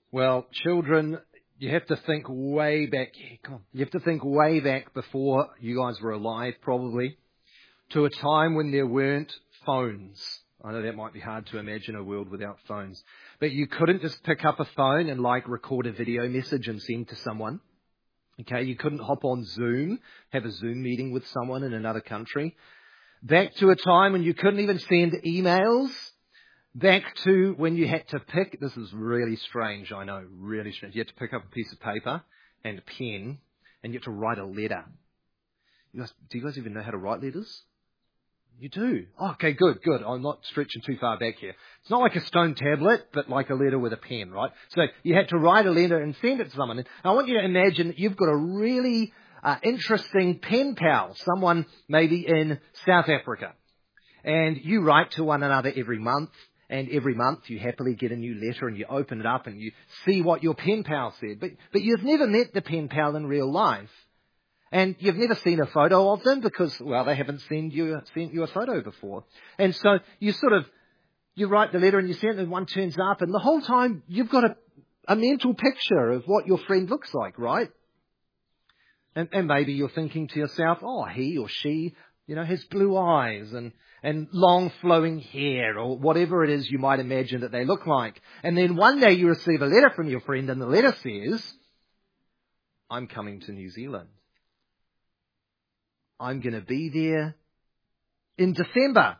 Well, children, you have to think way back. Yeah, come on. You have to think way back before you guys were alive, probably, to a time when there weren't phones. I know that might be hard to imagine a world without phones. But you couldn't just pick up a phone and record a video message and send to someone. Okay, you couldn't hop on Zoom, have a Zoom meeting with someone in another country. Back to a time when you couldn't even send emails. Back to when you had to pick, this is really strange, I know, really strange. You had to pick up a piece of paper and a pen and you had to write a letter. Do you guys even know how to write letters? You do. Oh, okay, good. I'm not stretching too far back here. It's not like a stone tablet, but like a letter with a pen, right? So you had to write a letter and send it to someone. And I want you to imagine that you've got a really interesting pen pal, someone maybe in South Africa. And you write to one another every month. And every month you happily get a new letter and you open it up and you see what your pen pal said. But you've never met the pen pal in real life. And you've never seen a photo of them because, well, they haven't sent you a photo before. And so you write the letter and you send it and one turns up and the whole time you've got a mental picture of what your friend looks like, right? And maybe you're thinking to yourself, oh, he or she, has blue eyes and long flowing hair or whatever it is you might imagine that they look like. And then one day you receive a letter from your friend and the letter says, I'm coming to New Zealand. I'm going to be there in December.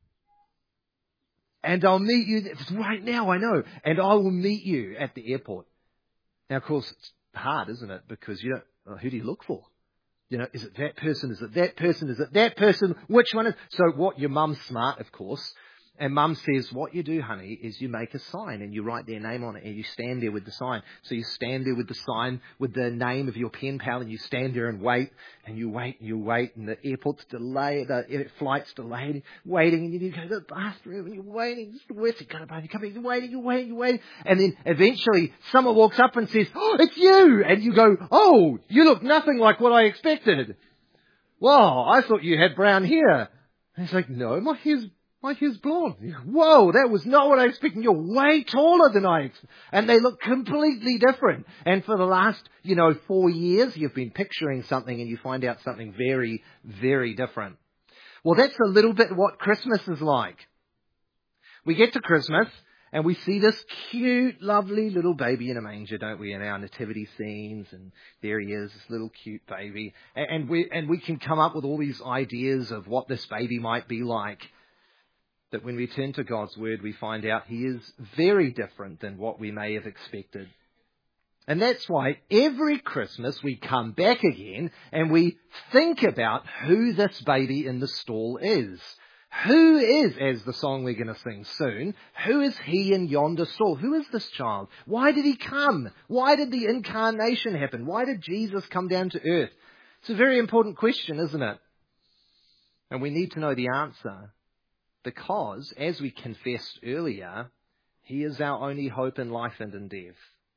And I'll meet you right now, I know. And I will meet you at the airport. Now, of course, it's hard, isn't it? Because who do you look for? Is it that person? Is it that person? Is it that person? Which one is? So your mum's smart, of course. And mum says, what you do, honey, is you make a sign and you write their name on it and you stand there with the sign. So you stand there with the sign with the name of your pen pal and you stand there and wait and you wait and you wait and the airport's delayed, the flight's delayed, waiting and you go to the bathroom and you're waiting. Where's it going to be? You're waiting. And then eventually someone walks up and says, oh, it's you. And you go, oh, you look nothing like what I expected. Wow, I thought you had brown hair. And he's like, no, my hair's blonde. Whoa, that was not what I expected. You're way taller than I expected. And they look completely different. And for the last, 4 years, you've been picturing something and you find out something very, very different. Well, that's a little bit what Christmas is like. We get to Christmas and we see this cute, lovely little baby in a manger, don't we, in our nativity scenes. And there he is, this little cute baby. And we can come up with all these ideas of what this baby might be like. That when we turn to God's Word, we find out He is very different than what we may have expected. And that's why every Christmas we come back again and we think about who this baby in the stall is. Who is, as the song we're going to sing soon, who is he in yonder stall? Who is this child? Why did he come? Why did the incarnation happen? Why did Jesus come down to earth? It's a very important question, isn't it? And we need to know the answer. Because, as we confessed earlier, He is our only hope in life and in death.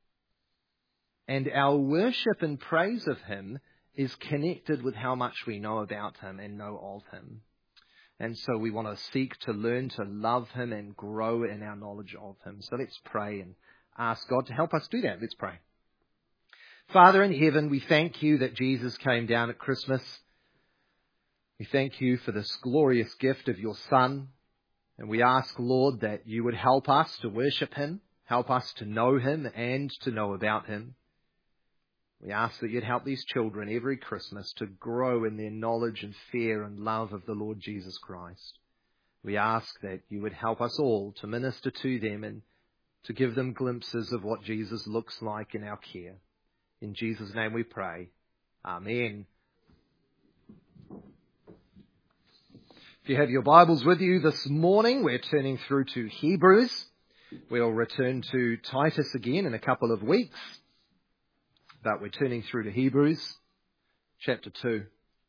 And our worship and praise of Him is connected with how much we know about Him and know of Him. And so we want to seek to learn to love Him and grow in our knowledge of Him. So let's pray and ask God to help us do that. Let's pray. Father in heaven, we thank You that Jesus came down at Christmas. We thank You for this glorious gift of Your Son. And we ask, Lord, that You would help us to worship Him, help us to know Him and to know about Him. We ask that You'd help these children every Christmas to grow in their knowledge and fear and love of the Lord Jesus Christ. We ask that You would help us all to minister to them and to give them glimpses of what Jesus looks like in our care. In Jesus' name we pray. Amen. If you have your Bibles with you this morning, we're turning through to Hebrews. We'll return to Titus again in a couple of weeks. But we're turning through to Hebrews, chapter 2.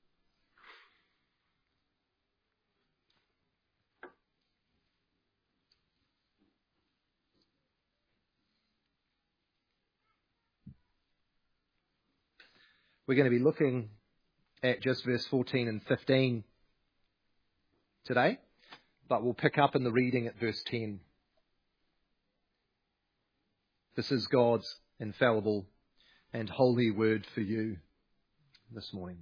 We're going to be looking at just verse 14 and 15 today, but we'll pick up in the reading at verse 10. This is God's infallible and holy word for you this morning.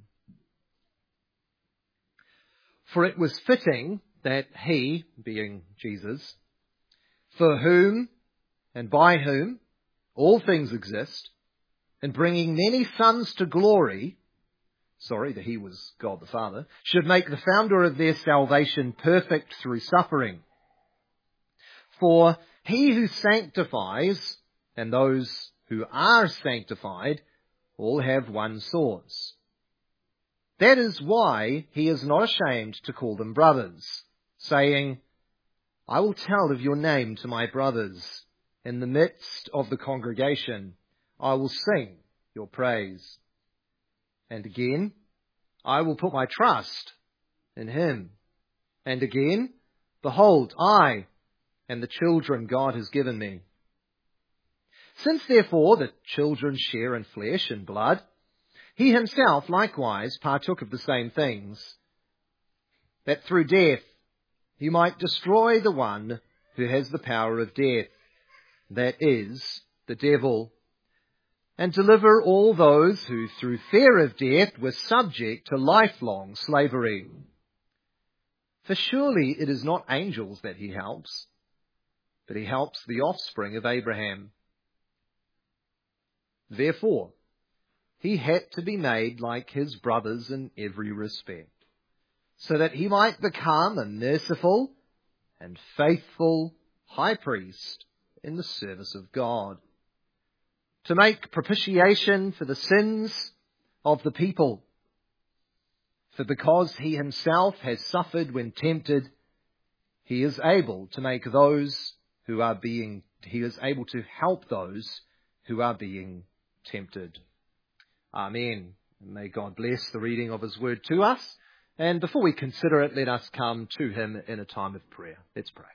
For it was fitting that he, being Jesus, for whom and by whom all things exist, and bringing many sons to glory, that he was God the Father, should make the founder of their salvation perfect through suffering. For he who sanctifies and those who are sanctified all have one source. That is why he is not ashamed to call them brothers, saying, I will tell of your name to my brothers. In the midst of the congregation, I will sing your praise. And again, I will put my trust in him. And again, behold, I and the children God has given me. Since therefore the children share in flesh and blood, he himself likewise partook of the same things, that through death he might destroy the one who has the power of death, that is, the devil, and deliver all those who through fear of death were subject to lifelong slavery. For surely it is not angels that he helps, but he helps the offspring of Abraham. Therefore, he had to be made like his brothers in every respect, so that he might become a merciful and faithful high priest in the service of God, to make propitiation for the sins of the people. For because he himself has suffered when tempted, he is able to make he is able to help those who are being tempted. Amen. May God bless the reading of his word to us. And before we consider it, let us come to him in a time of prayer. Let's pray.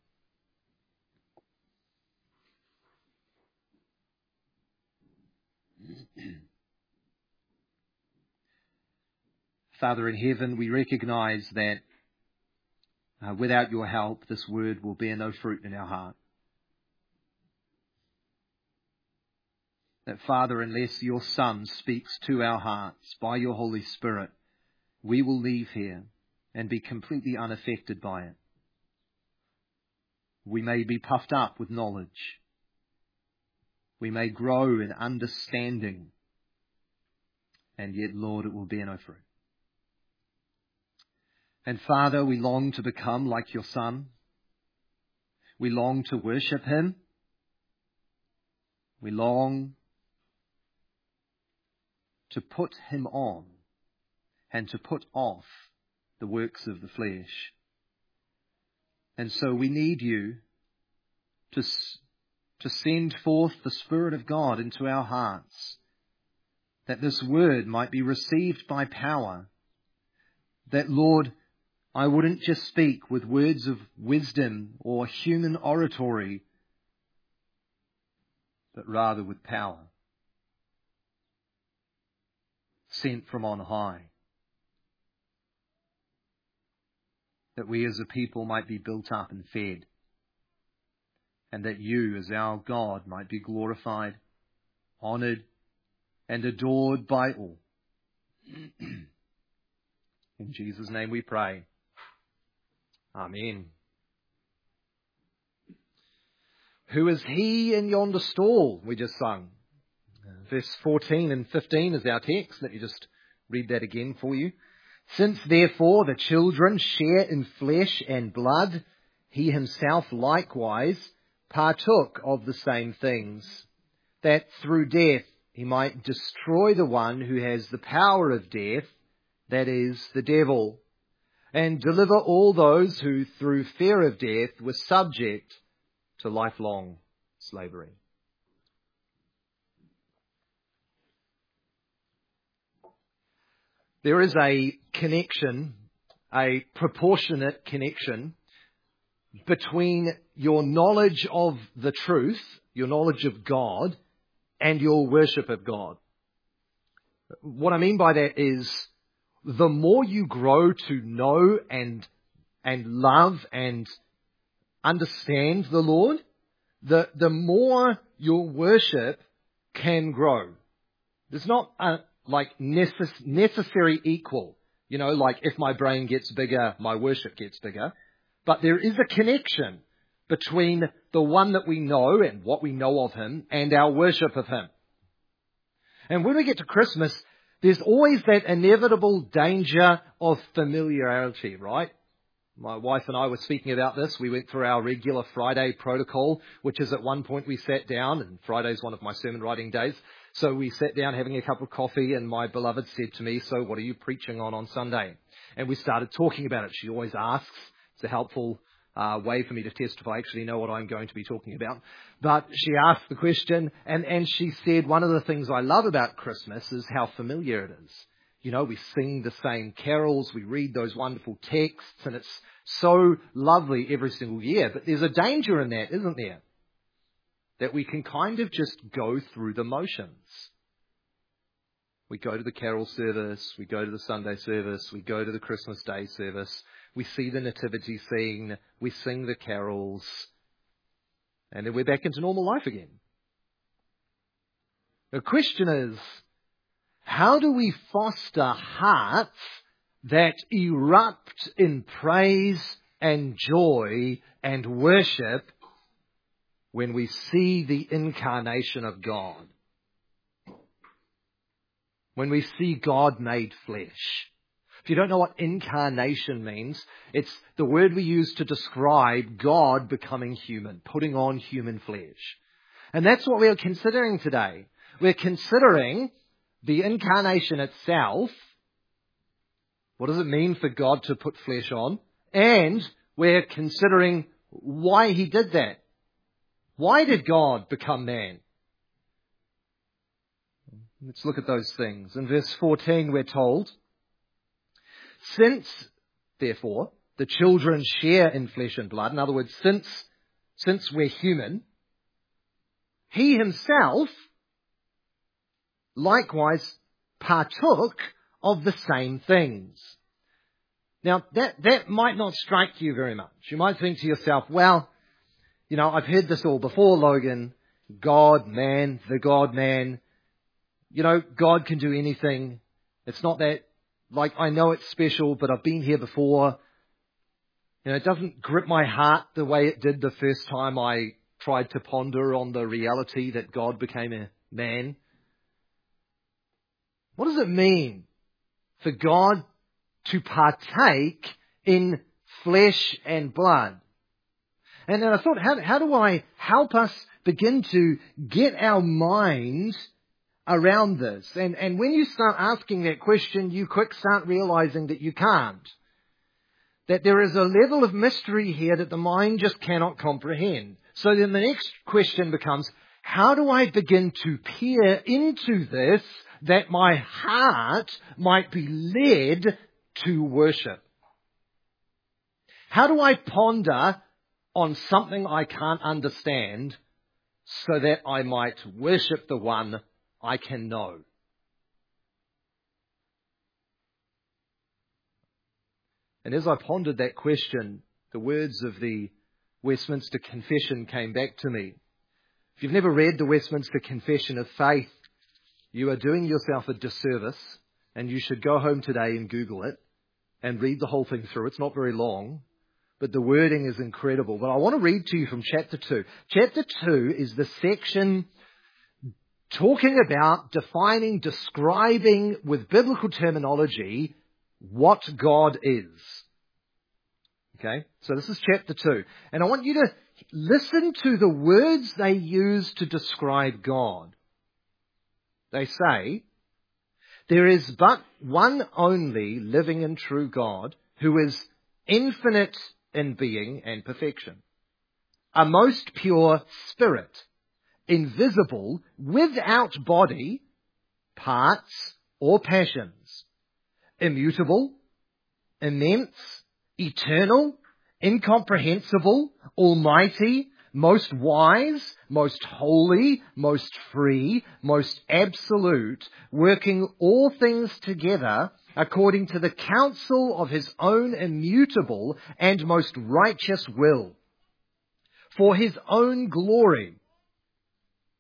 Father in heaven, we recognize that without your help, this word will bear no fruit in our heart. That, Father, unless your Son speaks to our hearts by your Holy Spirit, we will leave here and be completely unaffected by it. We may be puffed up with knowledge. We may grow in understanding. And yet, Lord, it will bear no fruit. And Father, we long to become like your Son. We long to worship him. We long to put him on and to put off the works of the flesh. And so we need you to send forth the Spirit of God into our hearts, that this word might be received by power, that, Lord, I wouldn't just speak with words of wisdom or human oratory, but rather with power, sent from on high, that we as a people might be built up and fed, and that you as our God might be glorified, honoured, and adored by all. In Jesus' name we pray. Amen. Who is he in yonder stall? We just sung. Verse 14 and 15 is our text. Let me just read that again for you. Since therefore the children share in flesh and blood, he himself likewise partook of the same things, that through death he might destroy the one who has the power of death, that is, the devil, and deliver all those who through fear of death were subject to lifelong slavery. There is a connection, a proportionate connection between your knowledge of the truth, your knowledge of God, and your worship of God. What I mean by that is the more you grow to know and love and understand the Lord, the more your worship can grow. There's not a necessary equal. Like if my brain gets bigger, my worship gets bigger. But there is a connection between the one that we know and what we know of him and our worship of him. And when we get to Christmas, there's always that inevitable danger of familiarity, right? My wife and I were speaking about this. We went through our regular Friday protocol, which is at one point we sat down, and Friday's one of my sermon writing days. So we sat down having a cup of coffee, and my beloved said to me, "So what are you preaching on Sunday?" And we started talking about it. She always asks. It's a helpful way for me to testify. I actually know what I'm going to be talking about. But she asked the question, and she said, one of the things I love about Christmas is how familiar it is. We sing the same carols, we read those wonderful texts, and it's so lovely every single year. But there's a danger in that, isn't there? That we can kind of just go through the motions. We go to the carol service, we go to the Sunday service, we go to the Christmas Day service, we see the nativity scene, we sing the carols, and then we're back into normal life again. The question is, how do we foster hearts that erupt in praise and joy and worship when we see the incarnation of God? When we see God made flesh. If you don't know what incarnation means, it's the word we use to describe God becoming human, putting on human flesh. And that's what we are considering today. We're considering the incarnation itself. What does it mean for God to put flesh on? And we're considering why he did that. Why did God become man? Let's look at those things. In verse 14 we're told, "Since, therefore, the children share in flesh and blood," in other words, since we're human, he himself likewise partook of the same things. Now, that might not strike you very much. You might think to yourself, well, I've heard this all before, Logan. God, man, the God-man. God can do anything. It's not that, I know it's special, but I've been here before. It doesn't grip my heart the way it did the first time I tried to ponder on the reality that God became a man. What does it mean for God to partake in flesh and blood? And then I thought, how do I help us begin to get our minds around this? And when you start asking that question, you quick start realizing that you can't. That there is a level of mystery here that the mind just cannot comprehend. So then the next question becomes, how do I begin to peer into this that my heart might be led to worship? How do I ponder on something I can't understand so that I might worship the one I can know? And as I pondered that question, the words of the Westminster Confession came back to me. If you've never read the Westminster Confession of Faith, you are doing yourself a disservice, and you should go home today and Google it and read the whole thing through. It's not very long, but the wording is incredible. But I want to read to you from chapter 2. Chapter 2 is the section talking about defining, describing with biblical terminology what God is. Okay, so this is chapter 2. And I want you to listen to the words they use to describe God. They say, "There is but one only living and true God, who is infinite in being and perfection, a most pure spirit, invisible, without body, parts, or passions, immutable, immense, eternal, incomprehensible, almighty, most wise, most holy, most free, most absolute, working all things together according to the counsel of his own immutable and most righteous will, for his own glory,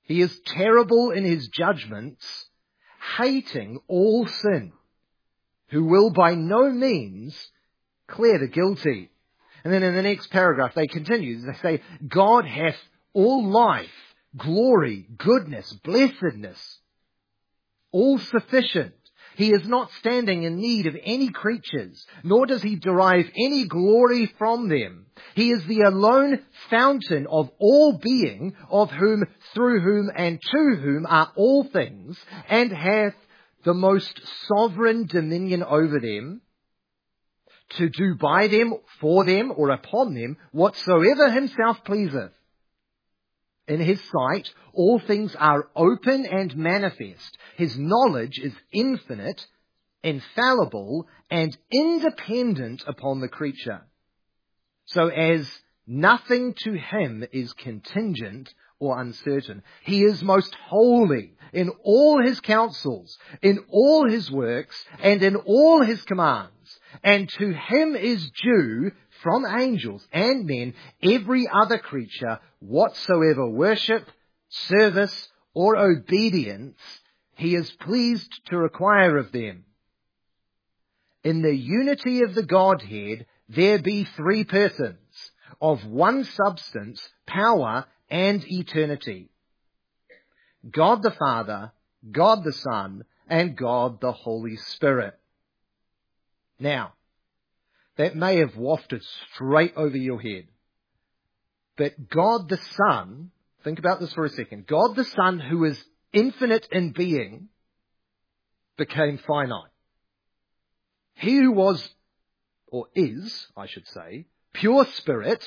He is terrible in his judgments, hating all sin, who will by no means clear the guilty. And then in the next paragraph they continue. They say, God hath all life, glory, goodness, blessedness, all sufficient. He is not standing in need of any creatures, nor does he derive any glory from them. He is the alone fountain of all being, of whom, through whom, and to whom are all things, and hath the most sovereign dominion over them, to do by them, for them, or upon them, whatsoever himself pleaseth. In his sight, all things are open and manifest. His knowledge is infinite, infallible, and independent upon the creature, so as nothing to him is contingent or uncertain. He is most holy in all his counsels, in all his works, and in all his commands. And to him is due from angels and men every other creature whatsoever worship, service, or obedience he is pleased to require of them. In the unity of the Godhead there be three persons, of one substance, power, and eternity. God the Father, God the Son, and God the Holy Spirit. Now, that may have wafted straight over your head. But God the Son, think about this for a second. God the Son, who is infinite in being, became finite. He who was, or is, I should say, pure spirit,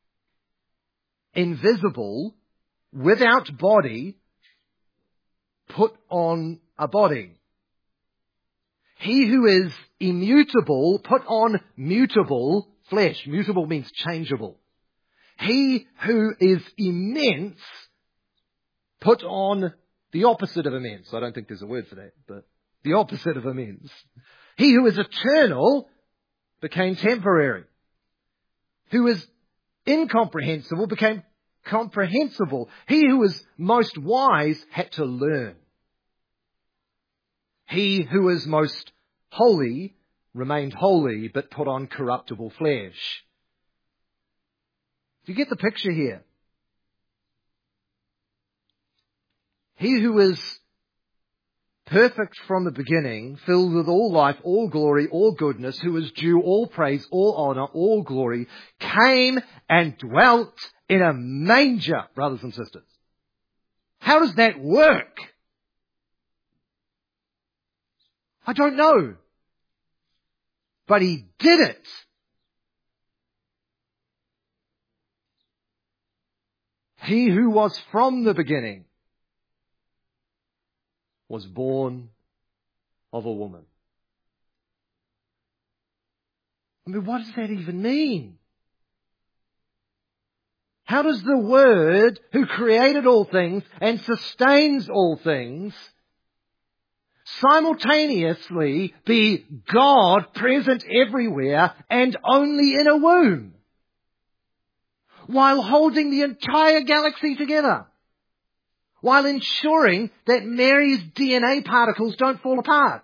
invisible, without body, put on a body. He who is immutable put on mutable flesh. Mutable means changeable. He who is immense put on the opposite of immense. I don't think there's a word for that, but the opposite of immense. He who is eternal became temporary. Who is incomprehensible became comprehensible. He who is most wise had to learn. He who is most holy remained holy, but put on corruptible flesh. Do you get the picture here? He who is perfect from the beginning, filled with all life, all glory, all goodness, who is due all praise, all honor, all glory, came and dwelt in a manger, brothers and sisters. How does that work? I don't know. But he did it. He who was from the beginning was born of a woman. I mean, what does that even mean? How does the Word, who created all things and sustains all things, simultaneously be God present everywhere and only in a womb, while holding the entire galaxy together, while ensuring that Mary's DNA particles don't fall apart?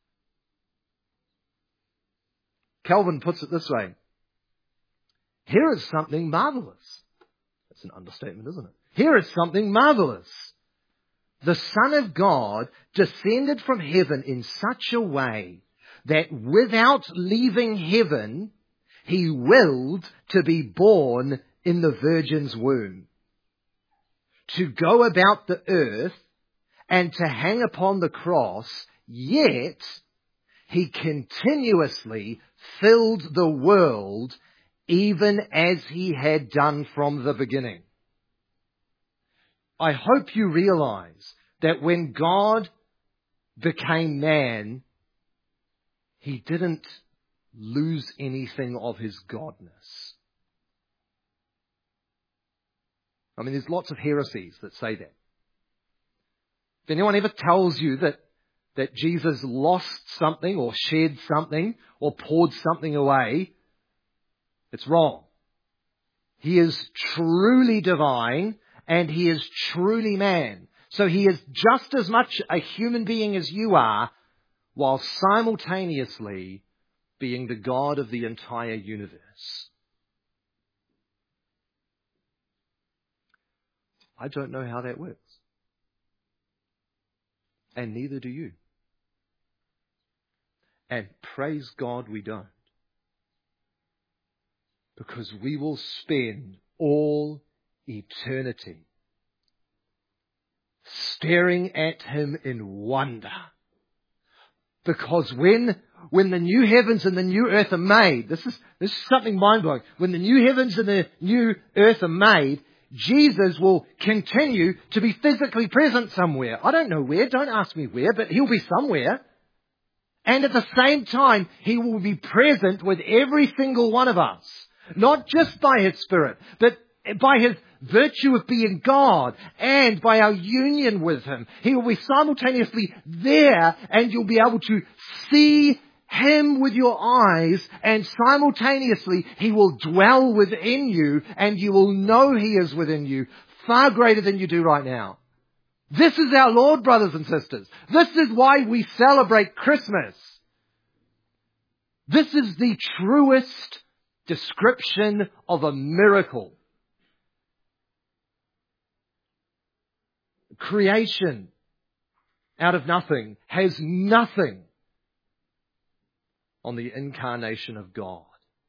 Calvin puts it this way: here is something marvelous. That's an understatement, isn't it? Here is something marvelous. The Son of God descended from heaven in such a way that without leaving heaven, he willed to be born in the Virgin's womb, to go about the earth and to hang upon the cross, yet he continuously filled the world even as he had done from the beginning. I hope you realize that when God became man, he didn't lose anything of his godness. I mean, there's lots of heresies that say that. If anyone ever tells you that Jesus lost something or shed something or poured something away, it's wrong. He is truly divine and he is truly man. So he is just as much a human being as you are, while simultaneously being the God of the entire universe. I don't know how that works. And neither do you. And praise God we don't. Because we will spend all eternity staring at him in wonder. Because when the new heavens and the new earth are made, this is something mind-blowing. When the new heavens and the new earth are made, Jesus will continue to be physically present somewhere. I don't know where, don't ask me where, but he'll be somewhere. And at the same time, he will be present with every single one of us. Not just by his Spirit, but by his virtue of being God and by our union with him. He will be simultaneously there, and you'll be able to see him with your eyes, and simultaneously he will dwell within you, and you will know he is within you far greater than you do right now. This is our Lord, brothers and sisters. This is why we celebrate Christmas. This is the truest description of a miracle. Creation out of nothing has nothing on the incarnation of God.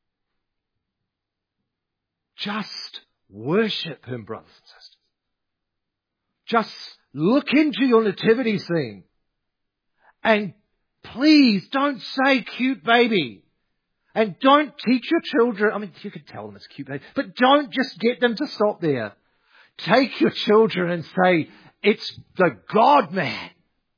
Just worship him, brothers and sisters. Just look into your nativity scene. And please don't say cute baby. And don't teach your children, I mean, you could tell them it's cute baby, but don't just get them to stop there. Take your children and say, it's the God-man.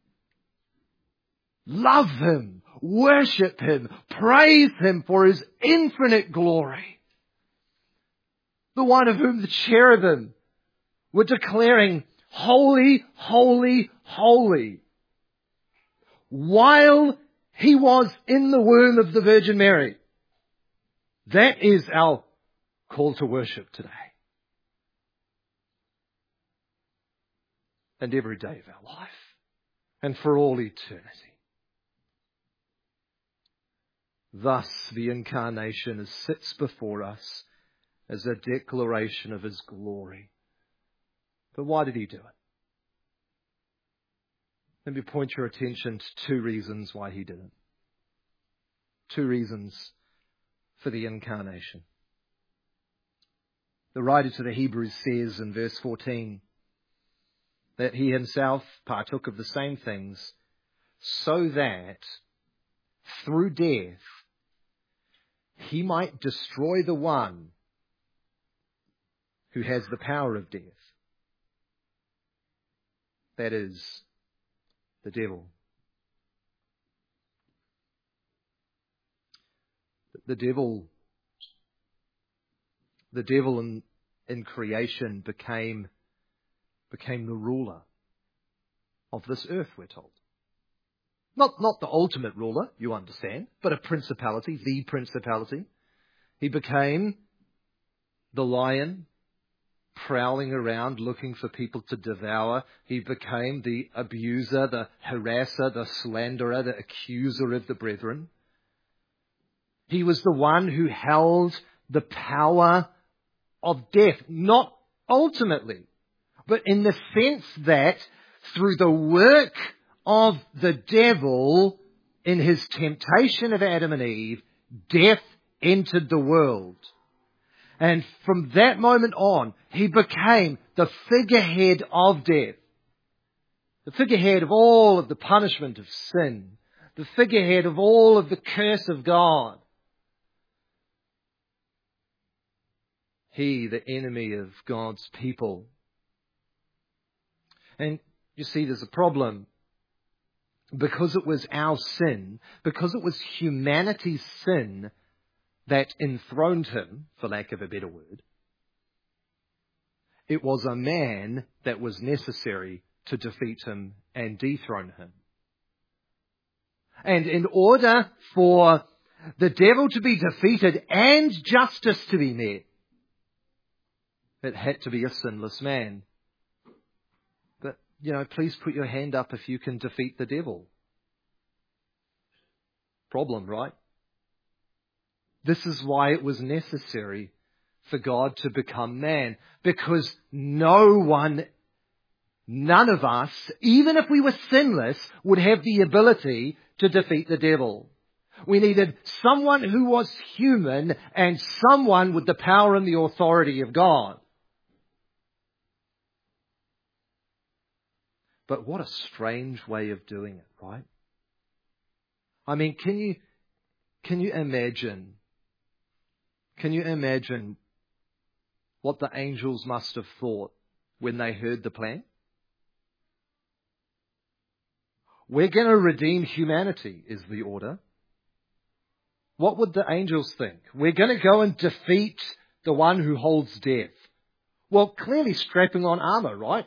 Love him, worship him, praise him for his infinite glory. The one of whom the cherubim were declaring, holy, holy, holy, while he was in the womb of the Virgin Mary. That is our call to worship today. And every day of our life. And for all eternity. Thus the incarnation sits before us as a declaration of his glory. But why did he do it? Let me point your attention to two reasons why he did it. Two reasons for the incarnation. The writer to the Hebrews says in verse 14 that he himself partook of the same things so that through death he might destroy the one who has the power of death. That is, the devil. The devil in creation became the ruler of this earth, we're told. Not the ultimate ruler, you understand, but a principality, the principality. He became the lion, prowling around looking for people to devour. He became the abuser, the harasser, the slanderer, the accuser of the brethren. He was the one who held the power of death, not ultimately, but in the sense that through the work of the devil in his temptation of Adam and Eve, death entered the world. And from that moment on, he became the figurehead of death, the figurehead of all of the punishment of sin, the figurehead of all of the curse of God. He, the enemy of God's people. And you see, there's a problem. Because it was our sin, because it was humanity's sin that enthroned him, for lack of a better word, it was a man that was necessary to defeat him and dethrone him. And in order for the devil to be defeated and justice to be met, It had to be a sinless man. But, please put your hand up if you can defeat the devil. Problem, right? This is why it was necessary for God to become man. Because none of us, even if we were sinless, would have the ability to defeat the devil. We needed someone who was human and someone with the power and the authority of God. But what a strange way of doing it, right? I mean, can you imagine? Can you imagine what the angels must have thought when they heard the plan? We're going to redeem humanity, is the order. What would the angels think? We're going to go and defeat the one who holds death. Well, clearly strapping on armor, right?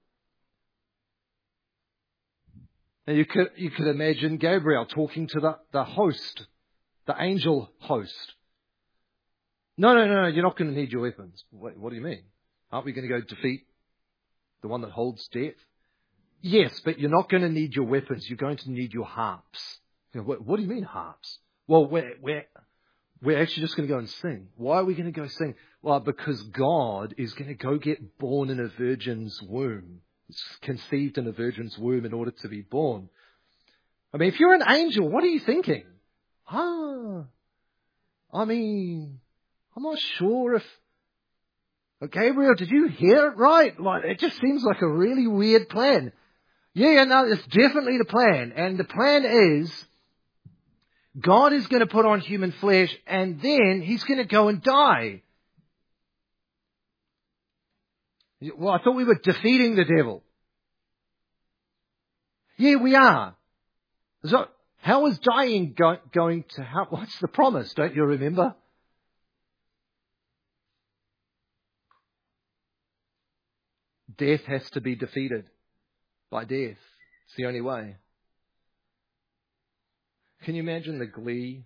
And you could imagine Gabriel talking to the host, the angel host. No, you're not going to need your weapons. Wait, what do you mean? Aren't we going to go defeat the one that holds death? Yes, but you're not going to need your weapons. You're going to need your harps. What do you mean harps? Well, we're actually just going to go and sing. Why are we going to go sing? Well, because God is going to go get born in a virgin's womb. It's conceived in a virgin's womb in order to be born. I mean, if you're an angel, what are you thinking? I'm not sure if... Gabriel, did you hear it right? It just seems like a really weird plan. Yeah, no, it's definitely the plan. And the plan is, God is going to put on human flesh and then He's going to go and die. Well, I thought we were defeating the devil. Yeah, we are. So, how is dying going to help? What's the promise? Don't you remember? Death has to be defeated by death. It's the only way. Can you imagine the glee?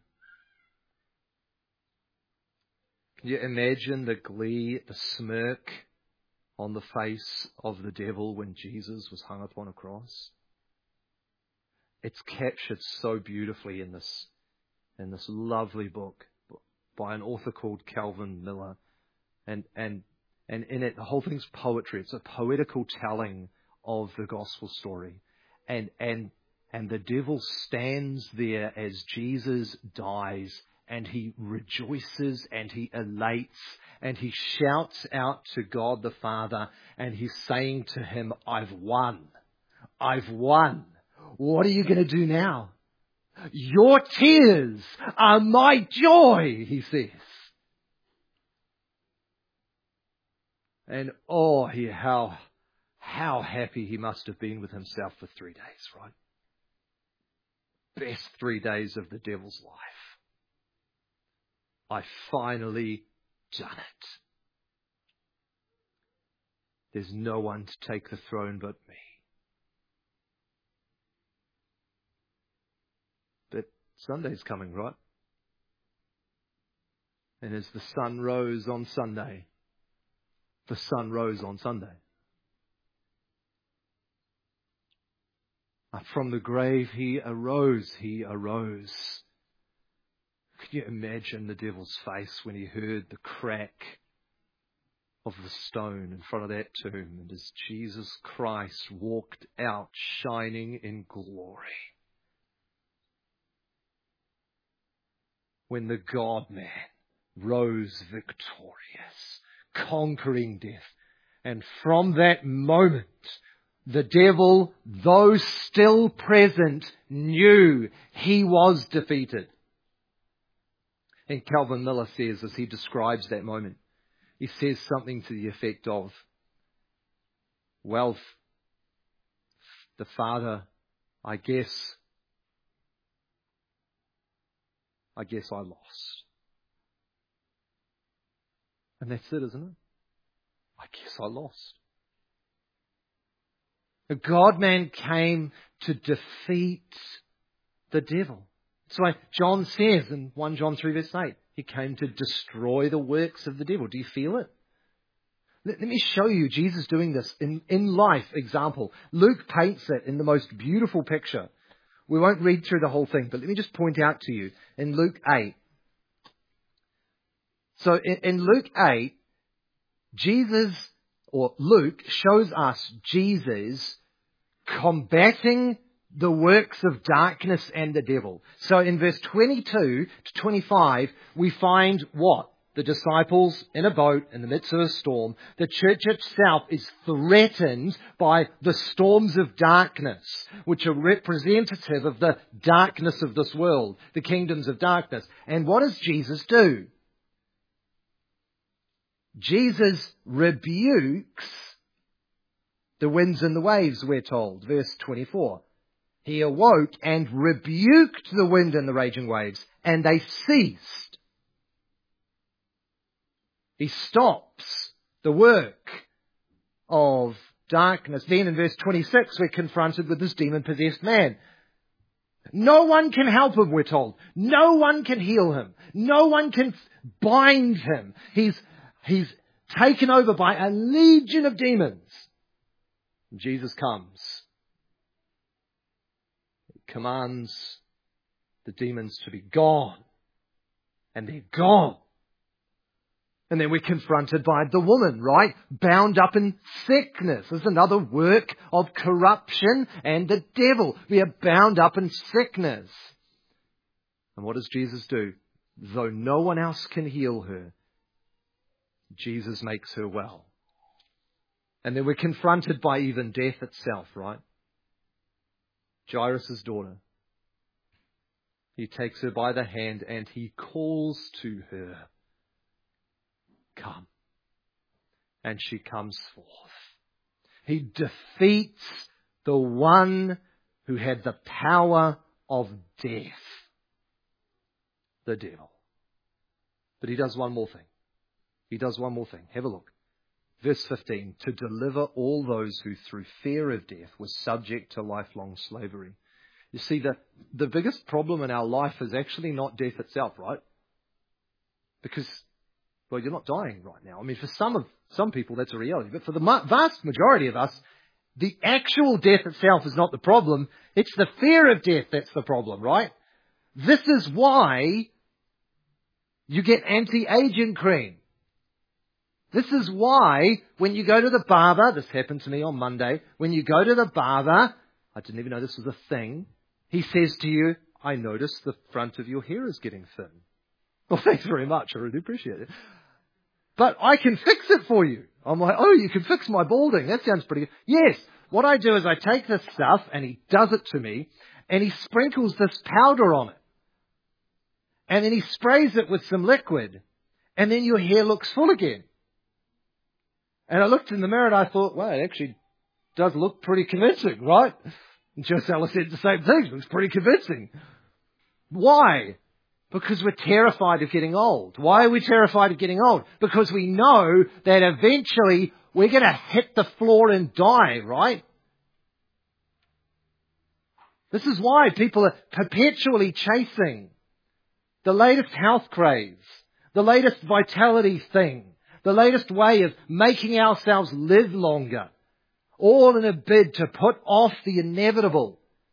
Can you imagine the glee, the smirk on the face of the devil when Jesus was hung upon a cross? It's captured so beautifully in this lovely book by an author called Calvin Miller. And in it, the whole thing's poetry. It's a poetical telling of the gospel story. And the devil stands there as Jesus dies, and he rejoices and he elates and he shouts out to God the Father, and he's saying to him, I've won. I've won. What are you going to do now? Your tears are my joy, he says. And how happy he must have been with himself for 3 days, right? Best 3 days of the devil's life. I finally done it. There's no one to take the throne but me. But Sunday's coming, right? And as the sun rose on Sunday, the sun rose on Sunday. From the grave he arose, he arose. Can you imagine the devil's face when he heard the crack of the stone in front of that tomb, and as Jesus Christ walked out shining in glory? When the God-man rose victorious, conquering death. And from that moment, the devil, though still present, knew he was defeated. And Calvin Miller says, as he describes that moment, he says something to the effect of, well, the Father, I guess I lost. And that's it, isn't it? I guess I lost. The God-man came to defeat the devil. That's why John says in 1 John 3 verse 8, he came to destroy the works of the devil. Do you feel it? Let me show you Jesus doing this in life example. Luke paints it in the most beautiful picture. We won't read through the whole thing, but let me just point out to you in Luke 8. So in Luke 8, Luke shows us Jesus combating the works of darkness and the devil. So in verse 22 to 25, we find what? The disciples in a boat in the midst of a storm. The church itself is threatened by the storms of darkness, which are representative of the darkness of this world, the kingdoms of darkness. And what does Jesus do? Jesus rebukes the winds and the waves, we're told. Verse 24. He awoke and rebuked the wind and the raging waves, and they ceased. He stops the work of darkness. Then in verse 26, we're confronted with this demon-possessed man. No one can help him, we're told. No one can heal him. No one can bind him. He's taken over by a legion of demons. Jesus comes. He commands the demons to be gone. And they're gone. And then we're confronted by the woman, right? Bound up in sickness. This is another work of corruption and the devil. We are bound up in sickness. And what does Jesus do? Though no one else can heal her, Jesus makes her well. And then we're confronted by even death itself, right? Jairus' daughter. He takes her by the hand and he calls to her, come. And she comes forth. He defeats the one who had the power of death, the devil. But he does one more thing. He does one more thing. Have a look. Verse 15, to deliver all those who through fear of death were subject to lifelong slavery. You see, the biggest problem in our life is actually not death itself, right? Because, well, you're not dying right now. I mean, for some people that's a reality. But for the vast majority of us, the actual death itself is not the problem. It's the fear of death that's the problem, right? This is why you get anti-aging cream. This is why when you go to the barber, this happened to me on Monday, when you go to the barber, I didn't even know this was a thing, he says to you, I notice the front of your hair is getting thin. Well, thanks very much. I really appreciate it. But I can fix it for you. I'm like, oh, you can fix my balding. That sounds pretty good. Yes. What I do is I take this stuff and he does it to me and he sprinkles this powder on it. And then he sprays it with some liquid and then your hair looks full again. And I looked in the mirror and I thought, well, it actually does look pretty convincing, right? And Josella said the same thing. It looks pretty convincing. Why? Because we're terrified of getting old. Why are we terrified of getting old? Because we know that eventually we're going to hit the floor and die, right? This is why people are perpetually chasing the latest health craze, the latest vitality thing, the latest way of making ourselves live longer, all in a bid to put off the inevitable.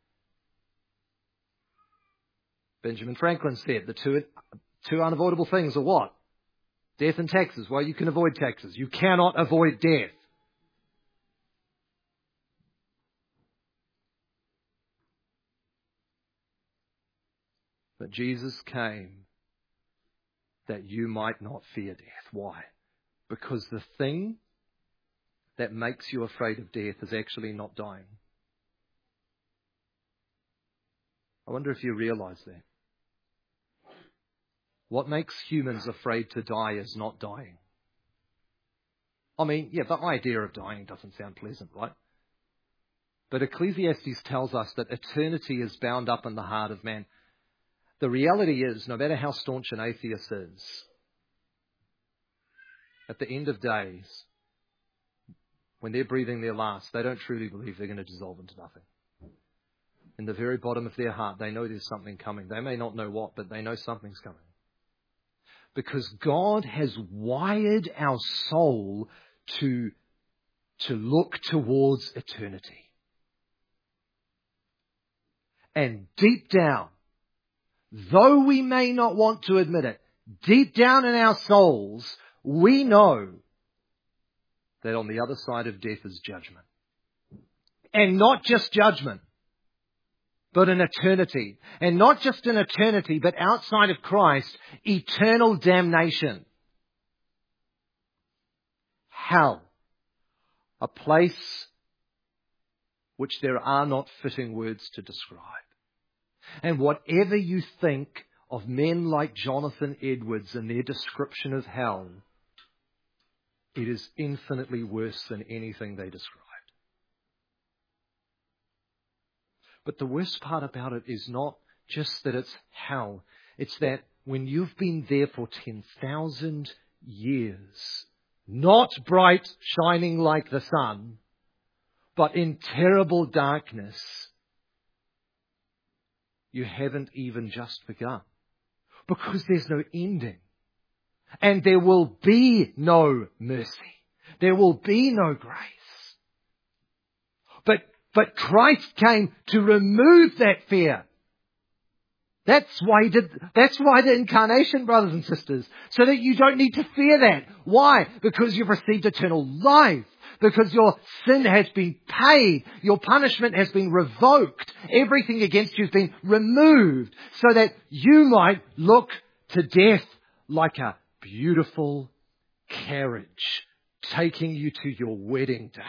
Benjamin Franklin said the two unavoidable things are what? Death and taxes. Well, you can avoid taxes. You cannot avoid death. But Jesus came that you might not fear death. Why? Because the thing that makes you afraid of death is actually not dying. I wonder if you realize that. What makes humans afraid to die is not dying. I mean, yeah, the idea of dying doesn't sound pleasant, right? But Ecclesiastes tells us that eternity is bound up in the heart of man. The reality is, no matter how staunch an atheist is, at the end of days, when they're breathing their last, they don't truly believe they're going to dissolve into nothing. In the very bottom of their heart, they know there's something coming. They may not know what, but they know something's coming. Because God has wired our soul to look towards eternity. And deep down, though we may not want to admit it, deep down in our souls, we know that on the other side of death is judgment. And not just judgment, but an eternity. And not just an eternity, but outside of Christ, eternal damnation. Hell. A place which there are not fitting words to describe. And whatever you think of men like Jonathan Edwards and their description of hell, it is infinitely worse than anything they described. But the worst part about it is not just that it's hell. It's that when you've been there for 10,000 years, not bright, shining like the sun, but in terrible darkness, you haven't even just begun. Because there's no ending. And there will be no mercy. There will be no grace. But Christ came to remove that fear. That's why the incarnation, brothers and sisters. So that you don't need to fear that. Why? Because you've received eternal life. Because your sin has been paid. Your punishment has been revoked. Everything against you has been removed. So that you might look to death like a beautiful carriage taking you to your wedding day.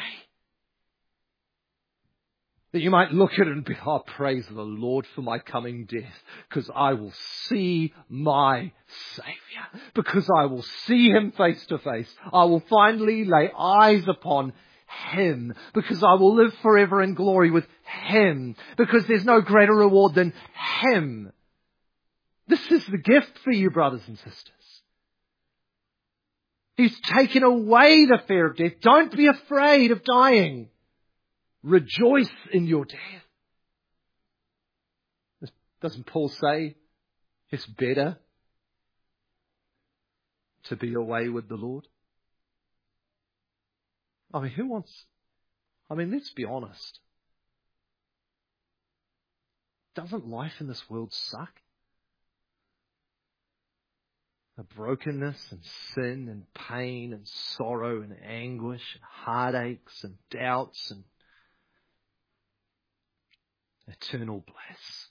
That you might look at it and be, oh, praise the Lord for my coming death, because I will see my Saviour, because I will see Him face to face. I will finally lay eyes upon Him, because I will live forever in glory with Him, because there's no greater reward than Him. This is the gift for you, brothers and sisters. He's taken away the fear of death. Don't be afraid of dying. Rejoice in your death. Doesn't Paul say it's better to be away with the Lord? Let's be honest. Doesn't life in this world suck? The brokenness and sin and pain and sorrow and anguish and heartaches and doubts and eternal bliss,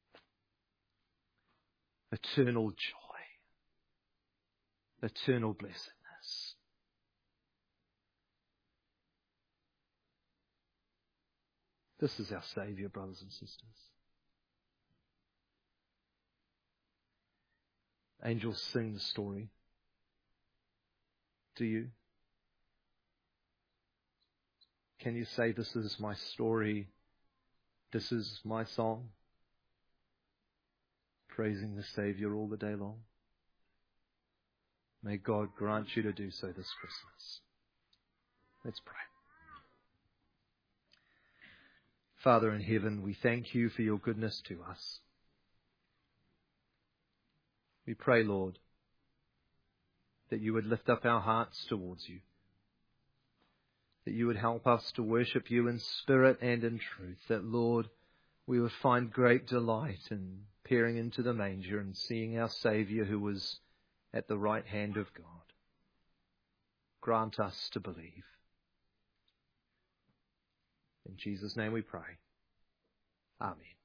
eternal joy, eternal blessedness. This is our Saviour, brothers and sisters. Angels sing the story. Do you? Can you say, this is my story? This is my song, praising the Saviour all the day long. May God grant you to do so this Christmas. Let's pray. Father in heaven, we thank you for your goodness to us. We pray, Lord, that you would lift up our hearts towards you. That you would help us to worship you in spirit and in truth. That, Lord, we would find great delight in peering into the manger and seeing our Saviour who was at the right hand of God. Grant us to believe. In Jesus' name we pray. Amen.